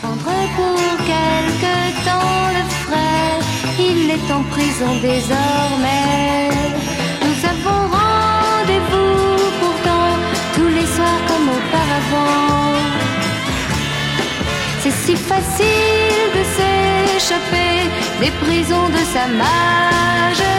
Pour quelque temps le frère, il est en prison désormais. Nous avons rendez-vous pourtant tous les soirs comme auparavant. C'est si facile de s'échapper des prisons de sa majorité.